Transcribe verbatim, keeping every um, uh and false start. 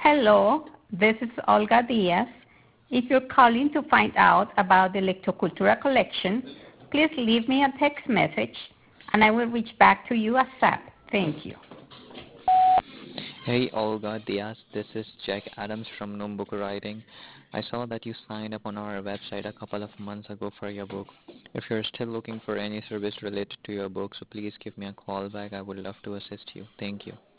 Hello, this is Olga Diaz. If you're calling to find out about the Lectocultura collection, please leave me a text message and I will reach back to you ASAP. Thank you. Hey Olga Diaz, this is Jack Adams from Gnome Book Writing. I saw that you signed up on our website a couple of months ago for your book. If you're still looking for any service related to your book, so please give me a call back. I would love to assist you. Thank you.